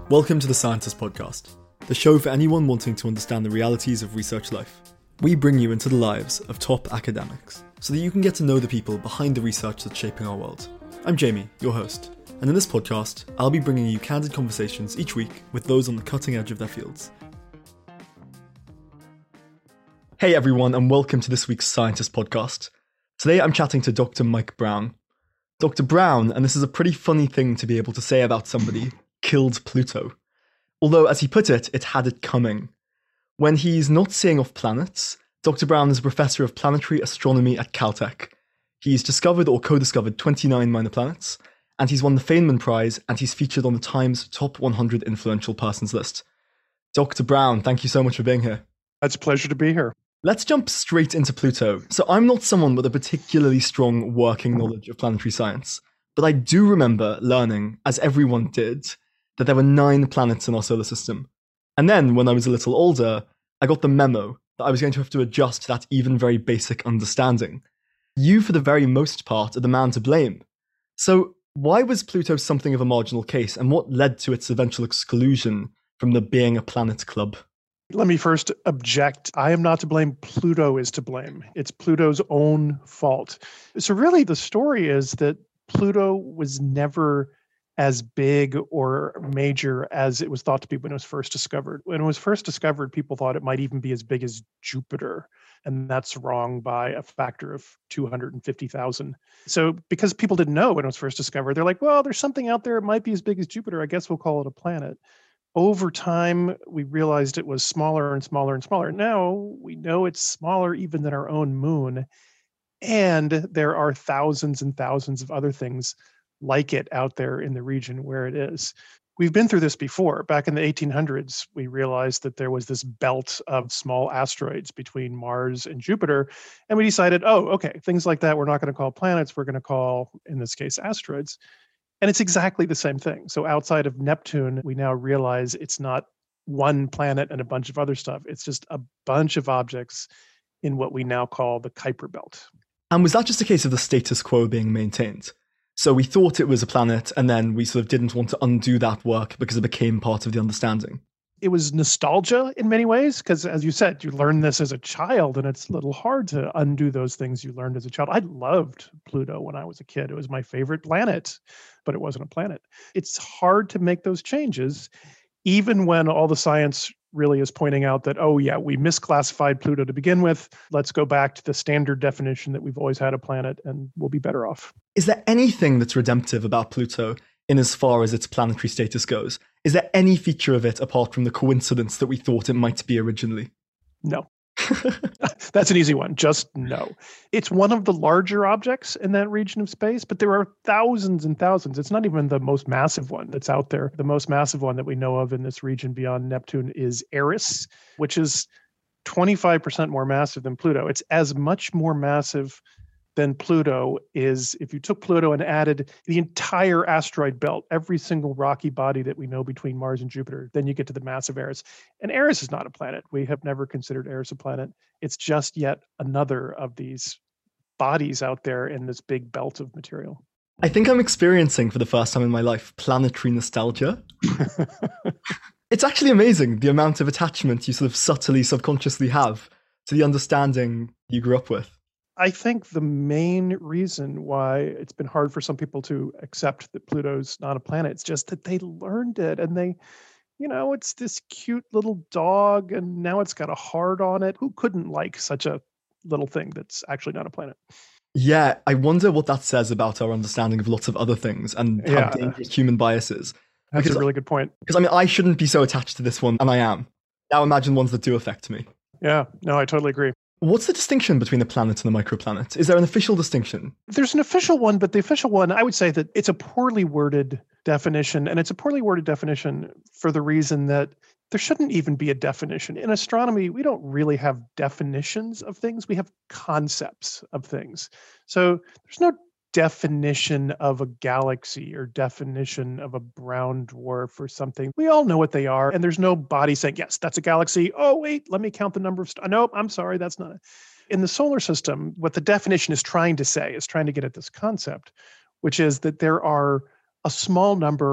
Welcome to the Scientist Podcast, the show for anyone wanting to understand the realities of research life. We bring you into the lives of top academics, so that you can get to know the people behind the research that's shaping our world. I'm Jamie, your host, and in this podcast, I'll be bringing you candid conversations each week with those on the cutting edge of their fields. Hey everyone, and welcome to this week's Scientist Podcast. Today I'm chatting to Dr. Mike Brown. Dr. Brown, and this is a pretty funny thing to be able to say about somebody, killed Pluto. Although, as he put it, it had it coming. When he's not seeing off planets, Dr. Brown is a professor of planetary astronomy at Caltech. He's discovered or co-discovered 29 minor planets, and he's won the Feynman Prize, and he's featured on the Times Top 100 Influential Persons list. Dr. Brown, thank you so much for being here. It's a pleasure to be here. Let's jump straight into Pluto. So I'm not someone with a particularly strong working knowledge of planetary science, but I do remember learning, as everyone did, that there were 9 planets in our solar system. And then, when I was a little older, I got the memo that I was going to have to adjust to that even very basic understanding. You, for the very most part, are the man to blame. So why was Pluto something of a marginal case, and what led to its eventual exclusion from the Being a Planet Club? Let me first object. I am not to blame. Pluto is to blame. It's Pluto's own fault. So really, the story is that Pluto was never as big or major as it was thought to be when it was first discovered. When it was first discovered, people thought it might even be as big as Jupiter, and that's wrong by a factor of 250,000. So because people didn't know when it was first discovered, they're like, well, there's something out there, it might be as big as Jupiter, I guess we'll call it a planet. Over time, we realized it was smaller and smaller and smaller. Now we know it's smaller even than our own moon, and there are thousands and thousands of other things like it out there in the region where it is. We've been through this before. Back in the 1800s, we realized that there was this belt of small asteroids between Mars and Jupiter, and we decided, oh, okay, things like that we're not going to call planets, we're going to call, in this case, asteroids. And it's exactly the same thing. So outside of Neptune, we now realize it's not one planet and a bunch of other stuff. It's just a bunch of objects in what we now call the Kuiper Belt. And was that just a case of the status quo being maintained? So we thought it was a planet, and then we sort of didn't want to undo that work because it became part of the understanding. It was nostalgia in many ways, because as you said, you learned this as a child, and it's a little hard to undo those things you learned as a child. I loved Pluto when I was a kid. It was my favorite planet, but it wasn't a planet. It's hard to make those changes, even when all the science really is pointing out that, oh yeah, we misclassified Pluto to begin with. Let's go back to the standard definition that we've always had a planet, and we'll be better off. Is there anything that's redemptive about Pluto in as far as its planetary status goes? Is there any feature of it apart from the coincidence that we thought it might be originally? No. That's an easy one. Just no. It's one of the larger objects in that region of space, but there are thousands and thousands. It's not even the most massive one that's out there. The most massive one that we know of in this region beyond Neptune is Eris, which is 25% more massive than Pluto. It's as much more massive than Pluto is if you took Pluto and added the entire asteroid belt, every single rocky body that we know between Mars and Jupiter, then you get to the massive Eris. And Eris is not a planet. We have never considered Eris a planet. It's just yet another of these bodies out there in this big belt of material. I think I'm experiencing for the first time in my life planetary nostalgia. It's actually amazing the amount of attachment you sort of subtly, subconsciously have to the understanding you grew up with. I think the main reason why it's been hard for some people to accept that Pluto's not a planet, it's just that they learned it and they, it's this cute little dog and now it's got a heart on it. Who couldn't like such a little thing that's actually not a planet? Yeah, I wonder what that says about our understanding of lots of other things and how dangerous human bias is. That's a really good point. Because I shouldn't be so attached to this one, and I am. Now imagine ones that do affect me. Yeah, no, I totally agree. What's the distinction between a planet and a microplanet? Is there an official distinction? There's an official one, but the official one, I would say that it's a poorly worded definition, and it's a poorly worded definition for the reason that there shouldn't even be a definition. In astronomy, we don't really have definitions of things. We have concepts of things. So there's no definition of a galaxy or definition of a brown dwarf or something. We all know what they are, and there's no body saying, yes, that's a galaxy. Oh, wait, let me count the number of stars. No, I'm sorry, that's not it. In the solar system, what the definition is trying to say is trying to get at this concept, which is that there are a small number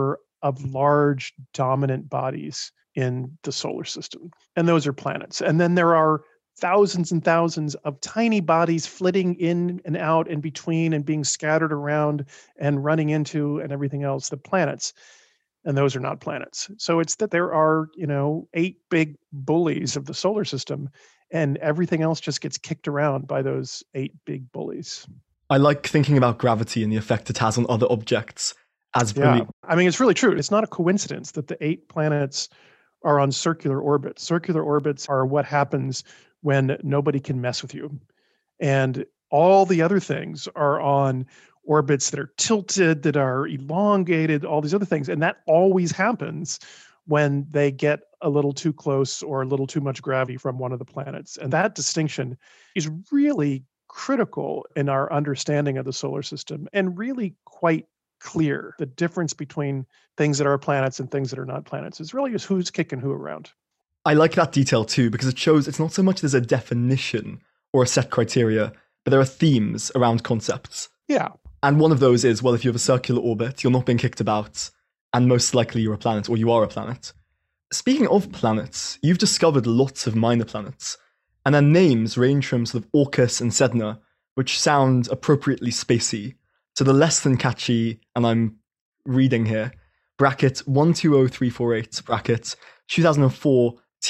of large dominant bodies in the solar system. And those are planets. And then there are thousands and thousands of tiny bodies flitting in and out and between and being scattered around and running into and everything else, the planets. And those are not planets. So it's that there are, 8 big bullies of the solar system, and everything else just gets kicked around by those 8 big bullies. I like thinking about gravity and the effect it has on other objects as Yeah. bullies. I mean, it's really true. It's not a coincidence that the 8 planets are on circular orbits. Circular orbits are what happens when nobody can mess with you. And all the other things are on orbits that are tilted, that are elongated, all these other things. And that always happens when they get a little too close or a little too much gravity from one of the planets. And that distinction is really critical in our understanding of the solar system and really quite clear. The difference between things that are planets and things that are not planets is really just who's kicking who around. I like that detail too, because it shows it's not so much there's a definition or a set criteria, but there are themes around concepts. Yeah. And one of those is, well, if you have a circular orbit, you're not being kicked about, and most likely you're a planet, or you are a planet. Speaking of planets, you've discovered lots of minor planets, and their names range from sort of Orcus and Sedna, which sound appropriately spacey, to the less than catchy, and I'm reading here, bracket 120348, bracket 2004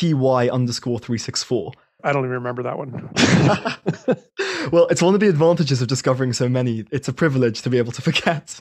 TY_364. I don't even remember that one. Well, it's one of the advantages of discovering so many. It's a privilege to be able to forget.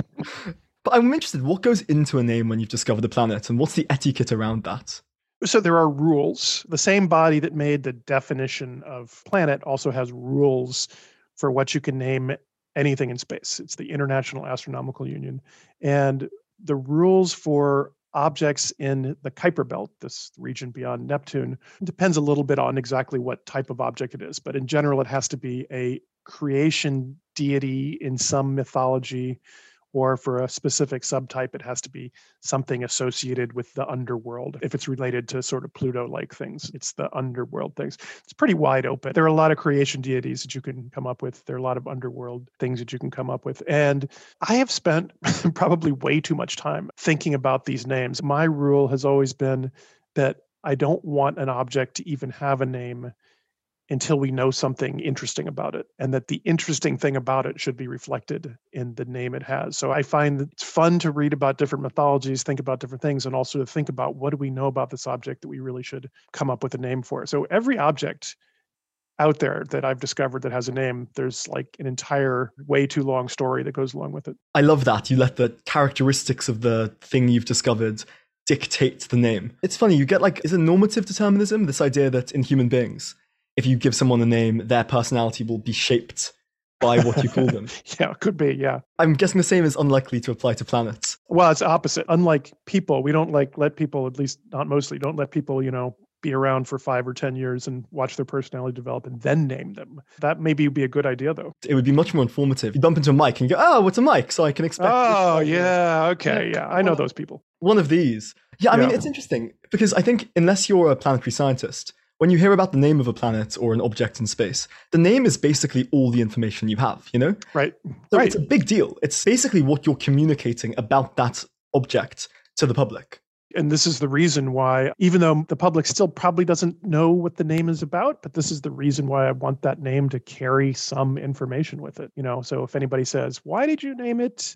But I'm interested, what goes into a name when you've discovered a planet, and what's the etiquette around that? So there are rules. The same body that made the definition of planet also has rules for what you can name anything in space. It's the International Astronomical Union. And the rules for objects in the Kuiper Belt, this region beyond Neptune, depends a little bit on exactly what type of object it is. But in general, it has to be a creation deity in some mythology, or for a specific subtype, it has to be something associated with the underworld. If it's related to sort of Pluto-like things, it's the underworld things. It's pretty wide open. There are a lot of creation deities that you can come up with. There are a lot of underworld things that you can come up with. And I have spent probably way too much time thinking about these names. My rule has always been that I don't want an object to even have a name until we know something interesting about it, and that the interesting thing about it should be reflected in the name it has. So I find that it's fun to read about different mythologies, think about different things, and also to think about what do we know about this object that we really should come up with a name for. So every object out there that I've discovered that has a name, there's like an entire way too long story that goes along with it. I love that. You let the characteristics of the thing you've discovered dictate the name. It's funny, you get is it normative determinism? This idea that in human beings, if you give someone a name, their personality will be shaped by what you call them. Yeah, it could be, yeah. I'm guessing the same is unlikely to apply to planets. Well, it's opposite. Unlike people, we don't let people, at least not mostly, don't let people, be around for 5 or 10 years and watch their personality develop and then name them. That maybe would be a good idea, though. It would be much more informative. You bump into a mic and you go, oh, what's a mic? So I can expect. Oh, yeah. Okay. Yeah. I know those people. One of these. Yeah, I mean, it's interesting because I think unless you're a planetary scientist, when you hear about the name of a planet or an object in space, the name is basically all the information you have, Right. So right. It's a big deal. It's basically what you're communicating about that object to the public. And this is the reason why, even though the public still probably doesn't know what the name is about, but this is the reason why I want that name to carry some information with it. So if anybody says, why did you name it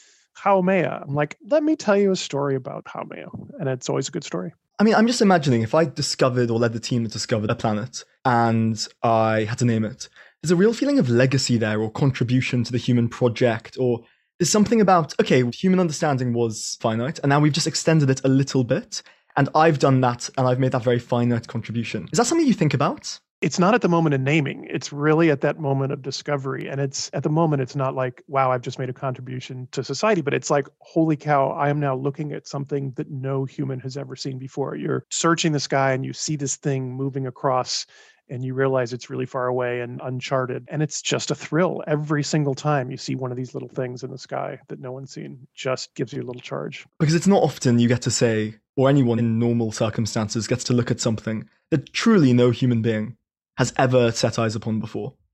Haumea? I'm like, let me tell you a story about Haumea. And it's always a good story. I mean, I'm just imagining if I discovered or led the team that discovered a planet and I had to name it, there's a real feeling of legacy there or contribution to the human project, or there's something about, okay, human understanding was finite and now we've just extended it a little bit and I've done that and I've made that very finite contribution. Is that something you think about? It's not at the moment of naming. It's really at that moment of discovery. And it's at the moment, it's not like, wow, I've just made a contribution to society, but it's like, holy cow, I am now looking at something that no human has ever seen before. You're searching the sky and you see this thing moving across and you realize it's really far away and uncharted. And it's just a thrill. Every single time you see one of these little things in the sky that no one's seen, just gives you a little charge. Because it's not often you get to say, or anyone in normal circumstances gets to look at something that truly no human being has ever set eyes upon before.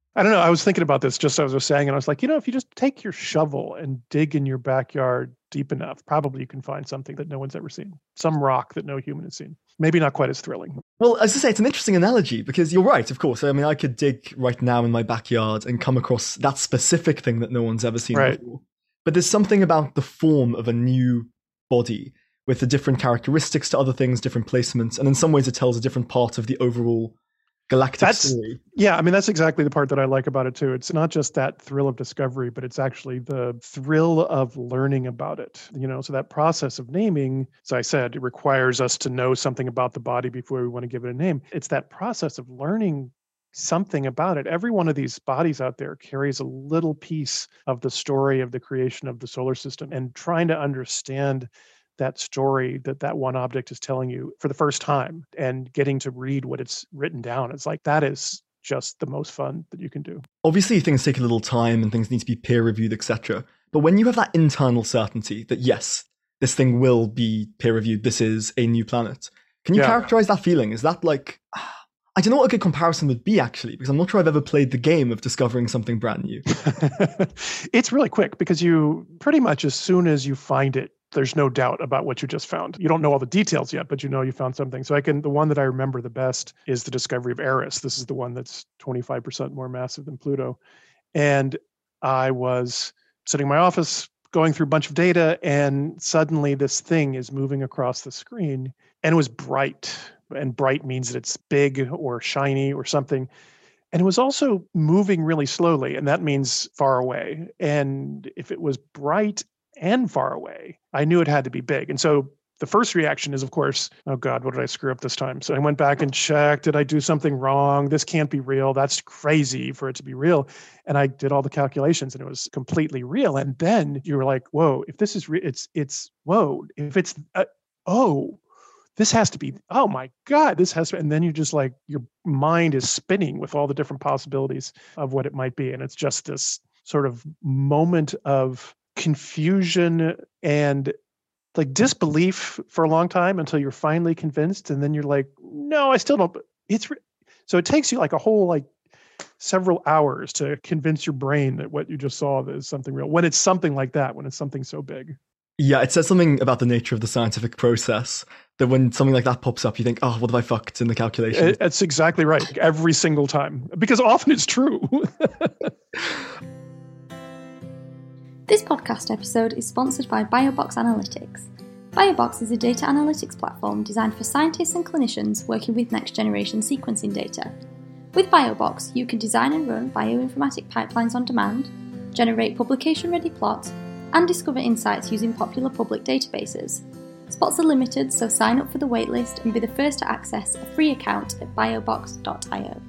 I don't know. I was thinking about this just as I was saying, and I was like, if you just take your shovel and dig in your backyard deep enough, probably you can find something that no one's ever seen. Some rock that no human has seen. Maybe not quite as thrilling. Well, as I say, it's an interesting analogy because you're right, of course. I mean, I could dig right now in my backyard and come across that specific thing that no one's ever seen before. But there's something about the form of a new body with the different characteristics to other things, different placements, and in some ways it tells a different part of the overall galactic story. Yeah, I mean, that's exactly the part that I like about it too. It's not just that thrill of discovery, but it's actually the thrill of learning about it. So that process of naming, as I said, it requires us to know something about the body before we want to give it a name. It's that process of learning something about it. Every one of these bodies out there carries a little piece of the story of the creation of the solar system, and trying to understand that story that one object is telling you for the first time and getting to read what it's written down. It's like, that is just the most fun that you can do. Obviously, things take a little time and things need to be peer reviewed, etc. But when you have that internal certainty that, yes, this thing will be peer reviewed, this is a new planet, can you characterize that feeling? Is that like, I don't know what a good comparison would be, actually, because I'm not sure I've ever played the game of discovering something brand new. It's really quick because you pretty much, as soon as you find it, there's no doubt about what you just found. You don't know all the details yet, but you found something. So the one that I remember the best is the discovery of Eris. This is the one that's 25% more massive than Pluto. And I was sitting in my office going through a bunch of data, and suddenly this thing is moving across the screen, and it was bright. And bright means that it's big or shiny or something. And it was also moving really slowly, and that means far away. And if it was bright and far away, I knew it had to be big. And so the first reaction is, of course, oh God, what did I screw up this time? So I went back and checked, did I do something wrong? This can't be real. That's crazy for it to be real. And I did all the calculations and it was completely real. And then you were like, whoa, if this is whoa, if it's, this has to be, oh my God, this has to, and then you're just like, your mind is spinning with all the different possibilities of what it might be. And it's just this sort of moment of confusion and like disbelief for a long time until you're finally convinced. And then you're like, no, I still don't. So it takes you like a whole, several hours to convince your brain that what you just saw is something real. When it's something like that, when it's something so big. Yeah, it says something about the nature of the scientific process that when something like that pops up, you think, oh, what have I fucked in the calculation? That's exactly right. Every single time. Because often it's true. This podcast episode is sponsored by BioBox Analytics. BioBox is a data analytics platform designed for scientists and clinicians working with next-generation sequencing data. With BioBox, you can design and run bioinformatic pipelines on demand, generate publication-ready plots, and discover insights using popular public databases. Spots are limited, so sign up for the waitlist and be the first to access a free account at biobox.io.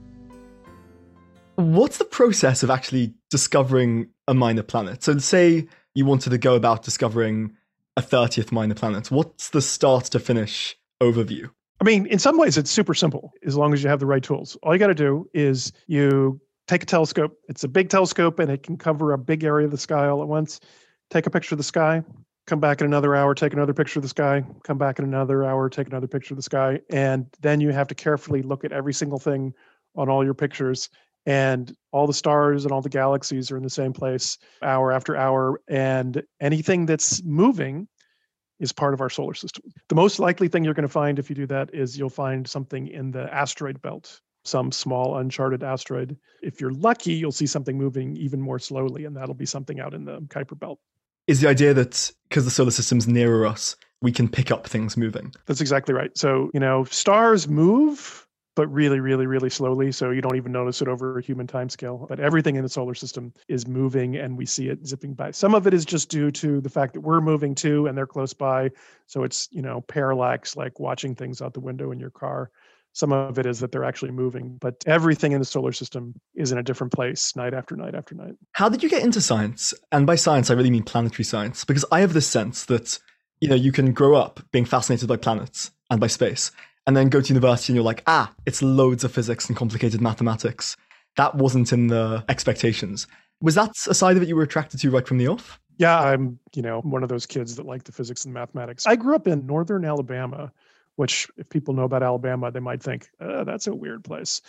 What's the process of actually discovering a minor planet? So say you wanted to go about discovering a 30th minor planet. What's the start to finish overview? I mean, in some ways, it's super simple as long as you have the right tools. All you got to do is you take a telescope. It's a big telescope and it can cover a big area of the sky all at once. Take a picture of the sky, come back in another hour, take another picture of the sky, come back in another hour, take another picture of the sky. And then you have to carefully look at every single thing on all your pictures. And all the stars and all the galaxies are in the same place hour after hour. And anything that's moving is part of our solar system. The most likely thing you're going to find if you do that is you'll find something in the asteroid belt, some small uncharted asteroid. If you're lucky, you'll see something moving even more slowly, and that'll be something out in the Kuiper belt. Is the idea that because the solar system's nearer us, we can pick up things moving? That's exactly right. So, stars move, but really, really, really slowly. So you don't even notice it over a human timescale. But everything in the solar system is moving and we see it zipping by. Some of it is just due to the fact that we're moving too and they're close by. So it's, parallax, like watching things out the window in your car. Some of it is that they're actually moving, but everything in the solar system is in a different place night after night after night. How did you get into science? And by science, I really mean planetary science, because I have this sense that, you can grow up being fascinated by planets and by space, and then go to university and you're like, it's loads of physics and complicated mathematics. That wasn't in the expectations. Was that a side of it you were attracted to right from the off? Yeah, I'm, one of those kids that like the physics and mathematics. I grew up in northern Alabama, which if people know about Alabama, they might think, that's a weird place.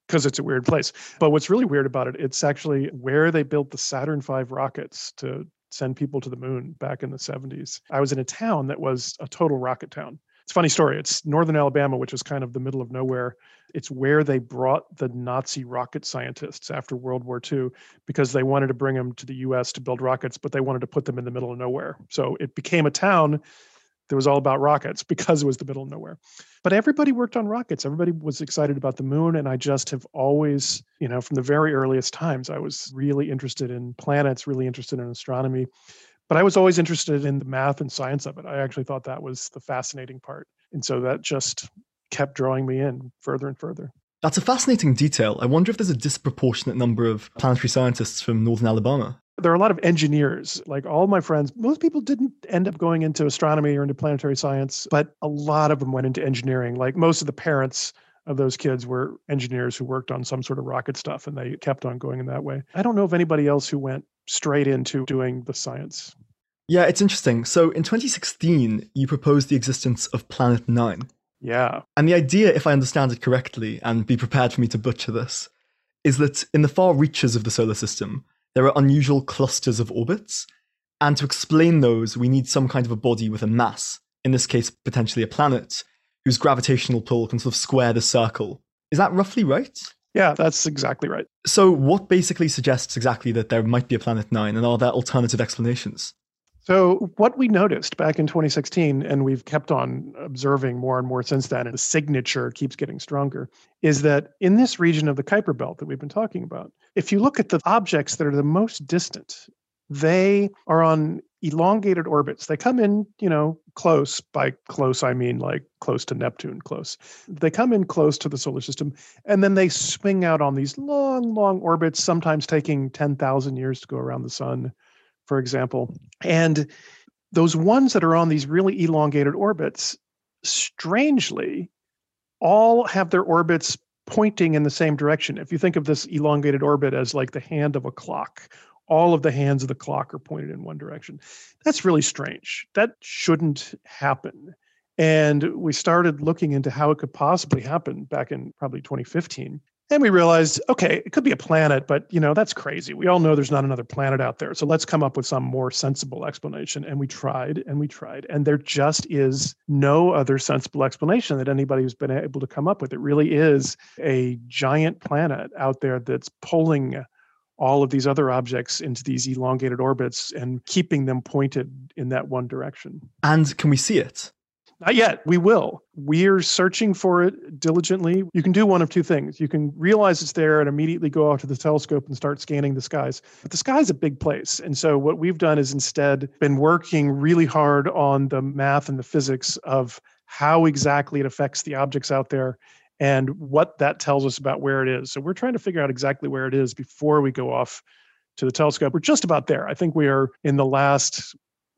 because it's a weird place. But what's really weird about it, it's actually where they built the Saturn V rockets to send people to the moon back in the 70s. I was in a town that was a total rocket town. It's a funny story. It's northern Alabama, which is kind of the middle of nowhere. It's where they brought the Nazi rocket scientists after World War II because they wanted to bring them to the US to build rockets, but they wanted to put them in the middle of nowhere. So it became a town that was all about rockets because it was the middle of nowhere. But everybody worked on rockets. Everybody was excited about the moon. And I just have always, from the very earliest times, I was really interested in planets, really interested in astronomy. But I was always interested in the math and science of it. I actually thought that was the fascinating part. And so that just kept drawing me in further and further. That's a fascinating detail. I wonder if there's a disproportionate number of planetary scientists from northern Alabama. There are a lot of engineers. Like all my friends, most people didn't end up going into astronomy or into planetary science, but a lot of them went into engineering. Like most of the parents of those kids were engineers who worked on some sort of rocket stuff, and they kept on going in that way. I don't know of anybody else who went straight into doing the science. Yeah, it's interesting. So in 2016, you proposed the existence of Planet 9. Yeah. And the idea, if I understand it correctly, and be prepared for me to butcher this, is that in the far reaches of the solar system, there are unusual clusters of orbits. And to explain those, we need some kind of a body with a mass, in this case, potentially a planet, whose gravitational pull can sort of square the circle. Is that roughly right? Yeah, that's exactly right. So what basically suggests exactly that there might be a Planet 9, and are there alternative explanations? So what we noticed back in 2016, and we've kept on observing more and more since then, and the signature keeps getting stronger, is that in this region of the Kuiper Belt that we've been talking about, if you look at the objects that are the most distant, they are on elongated orbits. They come in, close. By close, I mean like close to Neptune, close. They come in close to the solar system, and then they swing out on these long, long orbits, sometimes taking 10,000 years to go around the sun, for example. And those ones that are on these really elongated orbits, strangely, all have their orbits pointing in the same direction. If you think of this elongated orbit as like the hand of a clock, all of the hands of the clock are pointed in one direction. That's really strange. That shouldn't happen. And we started looking into how it could possibly happen back in probably 2015. And we realized, okay, it could be a planet, but that's crazy. We all know there's not another planet out there. So let's come up with some more sensible explanation. And we tried and we tried. And there just is no other sensible explanation that anybody's been able to come up with. It really is a giant planet out there that's pulling all of these other objects into these elongated orbits and keeping them pointed in that one direction. And can we see it? Not yet. We will. We're searching for it diligently. You can do one of two things. You can realize it's there and immediately go out to the telescope and start scanning the skies. But the sky is a big place. And so what we've done is instead been working really hard on the math and the physics of how exactly it affects the objects out there and what that tells us about where it is. So we're trying to figure out exactly where it is before we go off to the telescope. We're just about there. I think we are in the last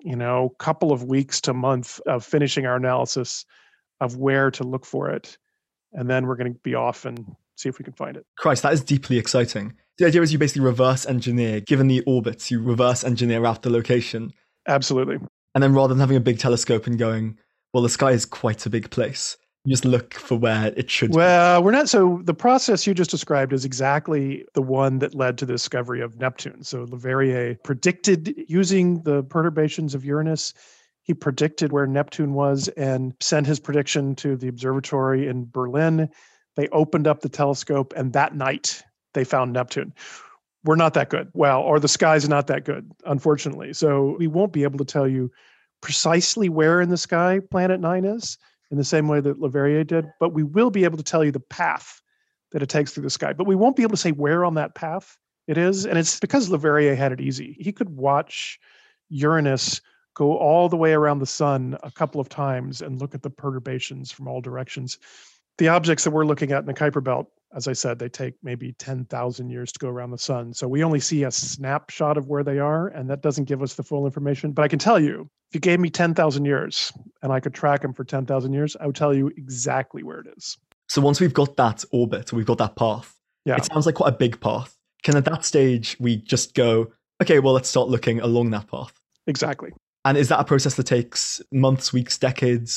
couple of weeks to month of finishing our analysis of where to look for it. And then we're going to be off and see if we can find it. Christ, that is deeply exciting. The idea is you basically reverse engineer, given the orbits, you reverse engineer out the location. Absolutely. And then rather than having a big telescope and going, well, the sky is quite a big place, you just look for where it should be. Well, we're not. So the process you just described is exactly the one that led to the discovery of Neptune. So Leverrier predicted using the perturbations of Uranus. He predicted where Neptune was and sent his prediction to the observatory in Berlin. They opened up the telescope, and that night they found Neptune. We're not that good. Well, or the sky's not that good, unfortunately. So we won't be able to tell you precisely where in the sky Planet 9 is, in the same way that Leverrier did, but we will be able to tell you the path that it takes through the sky. But we won't be able to say where on that path it is. And it's because Leverrier had it easy. He could watch Uranus go all the way around the sun a couple of times and look at the perturbations from all directions. The objects that we're looking at in the Kuiper Belt, as I said, they take maybe 10,000 years to go around the sun. So we only see a snapshot of where they are, and that doesn't give us the full information. But I can tell you, if you gave me 10,000 years and I could track them for 10,000 years, I would tell you exactly where it is. So once we've got that orbit, or we've got that path, it sounds like quite a big path. Can at that stage we just go, okay, well, let's start looking along that path? Exactly. And is that a process that takes months, weeks, decades?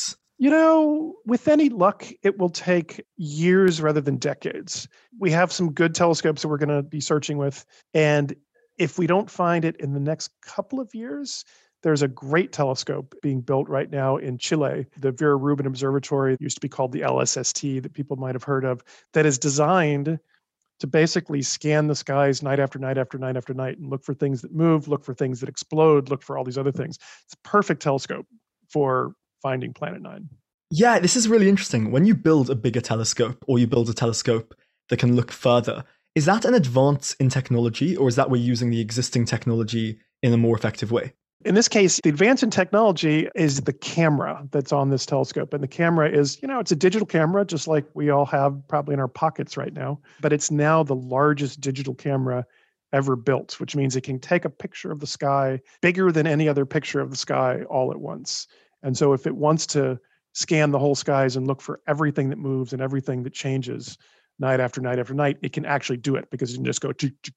With any luck, it will take years rather than decades. We have some good telescopes that we're going to be searching with. And if we don't find it in the next couple of years, there's a great telescope being built right now in Chile, the Vera Rubin Observatory, used to be called the LSST, that people might have heard of, that is designed to basically scan the skies night after night after night after night and look for things that move, look for things that explode, look for all these other things. It's a perfect telescope for finding Planet Nine. Yeah, this is really interesting. When you build a bigger telescope or you build a telescope that can look further, is that an advance in technology, or is that we're using the existing technology in a more effective way? In this case, the advance in technology is the camera that's on this telescope. And the camera is, it's a digital camera, just like we all have probably in our pockets right now. But it's now the largest digital camera ever built, which means it can take a picture of the sky bigger than any other picture of the sky all at once. And so if it wants to scan the whole skies and look for everything that moves and everything that changes night after night after night, it can actually do it because it can just go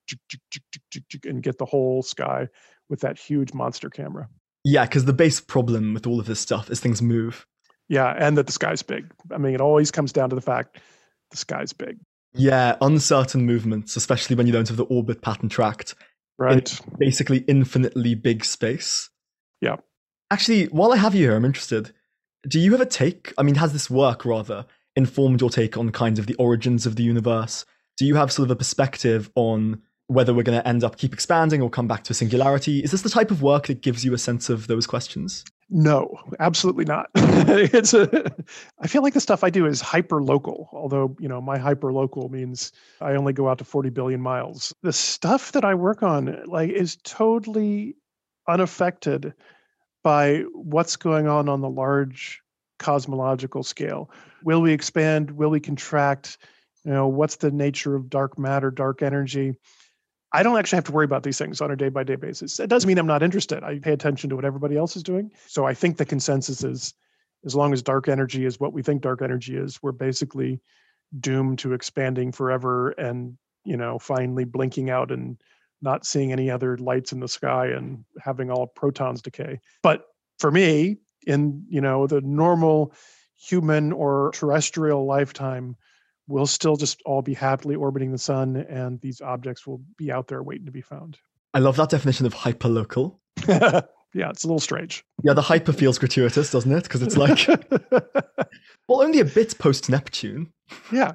and get the whole sky with that huge monster camera. Yeah, because the base problem with all of this stuff is things move. Yeah, and that the sky's big. I mean, it always comes down to the fact the sky's big. Yeah, uncertain movements, especially when you don't have the orbit pattern tracked. Right. In basically infinitely big space. Yeah. Actually, while I have you here, I'm interested. Do you have a take? I mean, has this work rather informed your take on kind of the origins of the universe? Do you have sort of a perspective on whether we're going to end up keep expanding or come back to a singularity? Is this the type of work that gives you a sense of those questions? No, absolutely not. I feel like the stuff I do is hyper local, although, my hyper local means I only go out to 40 billion miles. The stuff that I work on is totally unaffected by what's going on the large cosmological scale. Will we expand? Will we contract? What's the nature of dark matter, dark energy? I don't actually have to worry about these things on a day-by-day basis. It doesn't mean I'm not interested. I pay attention to what everybody else is doing. So I think the consensus is, as long as dark energy is what we think dark energy is, we're basically doomed to expanding forever and, finally blinking out and not seeing any other lights in the sky and having all protons decay. But for me, in, the normal human or terrestrial lifetime, we'll still just all be happily orbiting the sun, and these objects will be out there waiting to be found. I love that definition of hyperlocal. Yeah, it's a little strange. Yeah, the hyper feels gratuitous, doesn't it? Because it's like, well, only a bit post-Neptune. Yeah.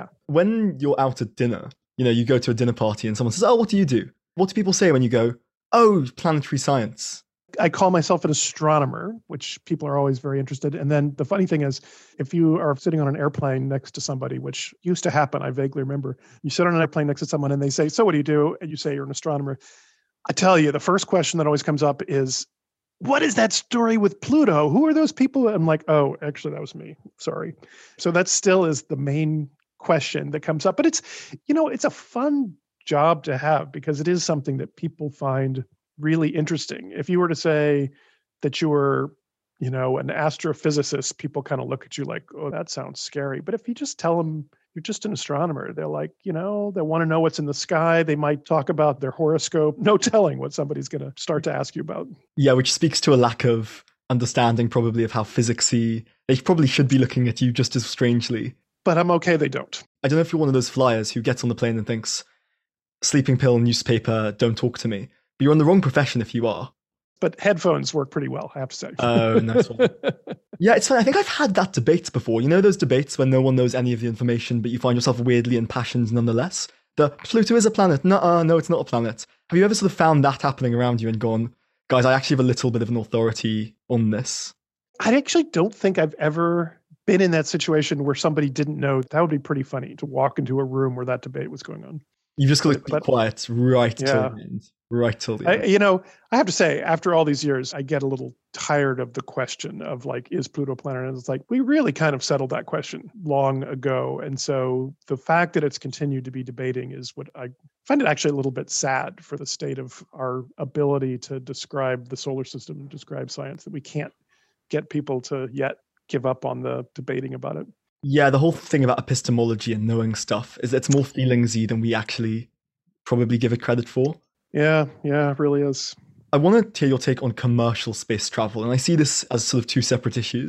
When you're out at dinner, you go to a dinner party and someone says, oh, what do you do? What do people say when you go, oh, planetary science? I call myself an astronomer, which people are always very interested. And then the funny thing is, if you are sitting on an airplane next to somebody, which used to happen, I vaguely remember, you sit on an airplane next to someone and they say, so what do you do? And you say you're an astronomer. I tell you, the first question that always comes up is, what is that story with Pluto? Who are those people? I'm like, oh, actually, that was me. Sorry. So that still is the main question that comes up. But it's, it's a fun job to have because it is something that people find really interesting. If you were to say that you were, an astrophysicist, people kind of look at you like, oh, that sounds scary. But if you just tell them you're just an astronomer, they're like, they want to know what's in the sky. They might talk about their horoscope. No telling what somebody's going to start to ask you about. Yeah, which speaks to a lack of understanding probably of how physicsy, they probably should be looking at you just as strangely. But I'm okay they don't. I don't know if you're one of those flyers who gets on the plane and thinks, sleeping pill, newspaper, don't talk to me. But you're in the wrong profession if you are. But headphones work pretty well, I have to say. Oh, nice one. Yeah, it's funny. I think I've had that debate before. Those debates when no one knows any of the information, but you find yourself weirdly impassioned nonetheless? The Pluto is a planet. No, it's not a planet. Have you ever sort of found that happening around you and gone, guys, I actually have a little bit of an authority on this? I actually don't think I've ever been in that situation where somebody didn't know. That would be pretty funny to walk into a room where that debate was going on. You've just got to be quiet right till the end. Right till the end. I have to say, after all these years, I get a little tired of the question of is Pluto a planet? And it's like, we really kind of settled that question long ago. And so the fact that it's continued to be debating is what I find it actually a little bit sad for the state of our ability to describe the solar system, describe science, that we can't get people to yet give up on the debating about it. Yeah, the whole thing about epistemology and knowing stuff is it's more feelingsy than we actually probably give it credit for. Yeah, it really is. I want to hear your take on commercial space travel, and I see this as sort of two separate issues.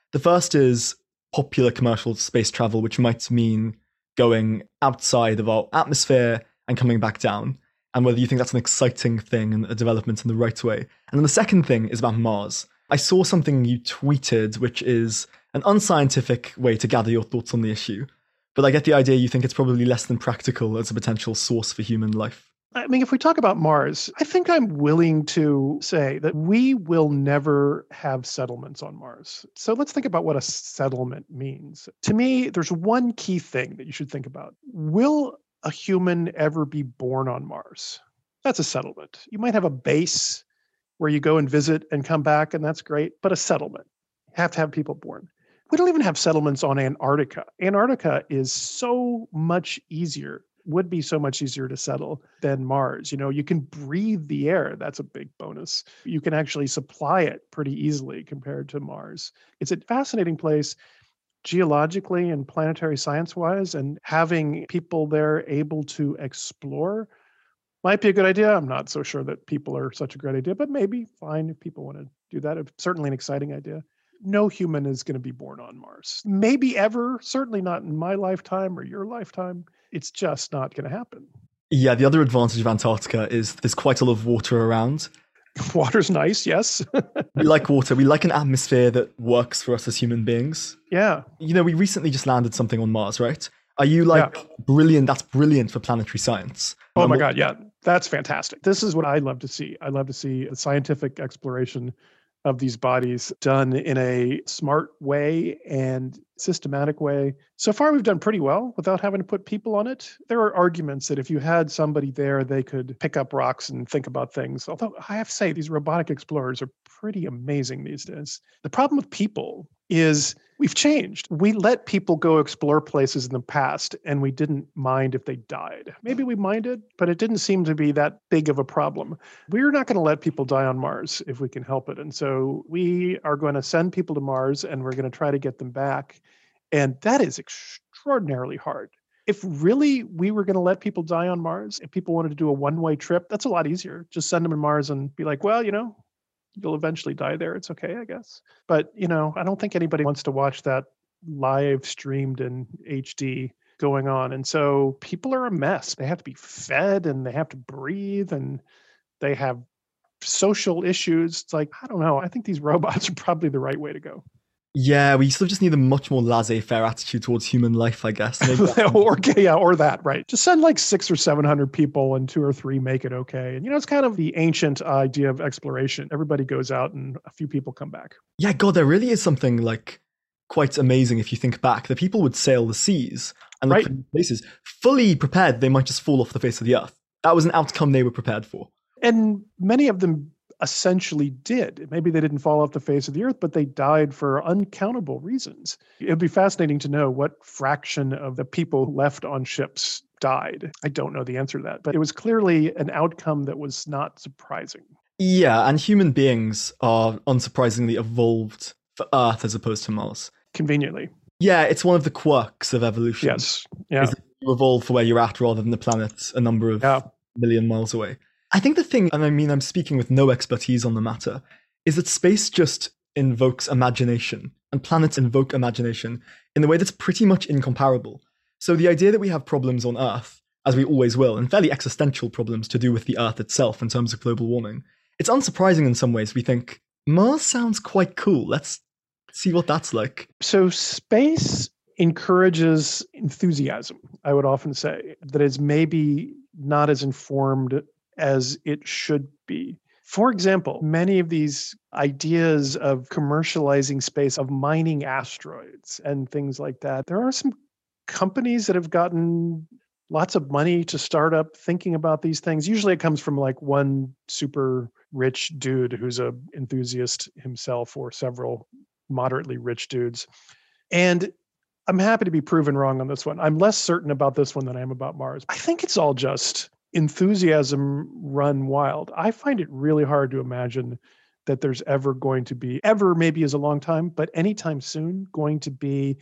The first is popular commercial space travel, which might mean going outside of our atmosphere and coming back down, and whether you think that's an exciting thing and a development in the right way. And then the second thing is about Mars. I saw something you tweeted, which is an unscientific way to gather your thoughts on the issue. But I get the idea you think it's probably less than practical as a potential source for human life. I mean, if we talk about Mars, I think I'm willing to say that we will never have settlements on Mars. So let's think about what a settlement means. To me, there's one key thing that you should think about. Will a human ever be born on Mars? That's a settlement. You might have a base where you go and visit and come back, and that's great, but a settlement. You have to have people born. We don't even have settlements on Antarctica. Antarctica is so much easier, would be so much easier to settle than Mars. You know, you can breathe the air. That's a big bonus. You can actually supply it pretty easily compared to Mars. It's a fascinating place geologically and planetary science-wise, and having people there able to explore might be a good idea. I'm not so sure that people are such a great idea, but maybe fine if people want to do that. It's certainly an exciting idea. No human is going to be born on Mars. Maybe ever, certainly not in my lifetime or your lifetime. It's just not going to happen. Yeah, the other advantage of Antarctica is there's quite a lot of water around. Water's nice, yes. We like water. We like an atmosphere that works for us as human beings. Yeah. You know, we recently just landed something on Mars, right? Are you brilliant? That's brilliant for planetary science. Oh my God, yeah. That's fantastic. This is what I love to see. I love to see a scientific exploration of these bodies done in a smart way and systematic way. So far, we've done pretty well without having to put people on it. There are arguments that if you had somebody there, they could pick up rocks and think about things. Although I have to say, these robotic explorers are pretty amazing these days. The problem with people is we've changed. We let people go explore places in the past, and we didn't mind if they died. Maybe we minded, but it didn't seem to be that big of a problem. We're not going to let people die on Mars if we can help it. And so we are going to send people to Mars, and we're going to try to get them back. And that is extraordinarily hard. If really we were going to let people die on Mars, if people wanted to do a one-way trip, that's a lot easier. Just send them to Mars and be like, well, you know, you'll eventually die there. It's okay, I guess. But, you know, I don't think anybody wants to watch that live streamed in HD going on. And so people are a mess. They have to be fed and they have to breathe and they have social issues. It's like, I don't know. I think these robots are probably the right way to go. Yeah, we sort of just need a much more laissez-faire attitude towards human life, I guess. or that, right. Just send like 600 or 700 people and 2 or 3 make it okay. And, you know, it's kind of the ancient idea of exploration. Everybody goes out and a few people come back. Yeah, God, there really is something like quite amazing if you think back. The people would sail the seas and look for places fully prepared they might just fall off the face of the earth. That was an outcome they were prepared for. And many of them essentially did. Maybe they didn't fall off the face of the earth, but they died for uncountable reasons. It'd be fascinating to know what fraction of the people left on ships died. I don't know the answer to that, but it was clearly an outcome that was not surprising. Yeah, and human beings are unsurprisingly evolved for Earth as opposed to Mars. Conveniently. Yeah, it's one of the quirks of evolution. Yes. Yeah. Is that you evolve for where you're at rather than the planet a number of million miles away. I think the thing, and I mean, I'm speaking with no expertise on the matter, is that space just invokes imagination, and planets invoke imagination in a way that's pretty much incomparable. So the idea that we have problems on Earth, as we always will, and fairly existential problems to do with the Earth itself in terms of global warming, it's unsurprising in some ways. We think, Mars sounds quite cool. Let's see what that's like. So space encourages enthusiasm, I would often say, that is maybe not as informed as it should be. For example, many of these ideas of commercializing space, of mining asteroids and things like that, there are some companies that have gotten lots of money to start up thinking about these things. Usually it comes from like one super rich dude who's an enthusiast himself or several moderately rich dudes. And I'm happy to be proven wrong on this one. I'm less certain about this one than I am about Mars. I think it's all just enthusiasm run wild. I find it really hard to imagine that there's ever going to be, ever maybe is a long time, but anytime soon going to be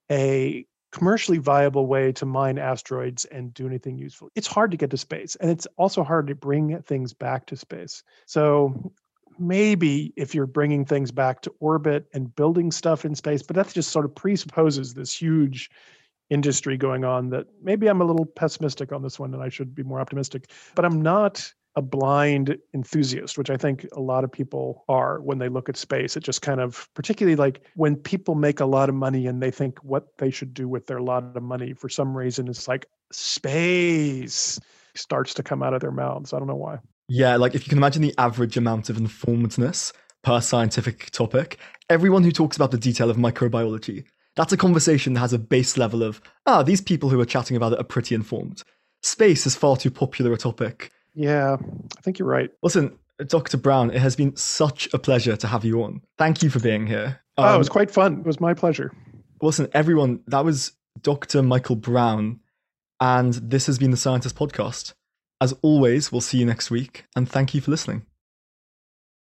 a commercially viable way to mine asteroids and do anything useful. It's hard to get to space, and it's also hard to bring things back to space. So maybe if you're bringing things back to orbit and building stuff in space, but that just sort of presupposes this huge industry going on that maybe I'm a little pessimistic on this one and I should be more optimistic. But I'm not a blind enthusiast, which I think a lot of people are when they look at space. It just kind of, particularly like when people make a lot of money and they think what they should do with their lot of money, for some reason, it's like space starts to come out of their mouths. I don't know why. Yeah, like if you can imagine the average amount of informedness per scientific topic, everyone who talks about the detail of microbiology, that's a conversation that has a base level of, these people who are chatting about it are pretty informed. Space is far too popular a topic. Yeah, I think you're right. Listen, Dr. Brown, it has been such a pleasure to have you on. Thank you for being here. It was quite fun. It was my pleasure. Listen, everyone, that was Dr. Michael Brown, and this has been the Scientist Podcast. As always, we'll see you next week, and thank you for listening.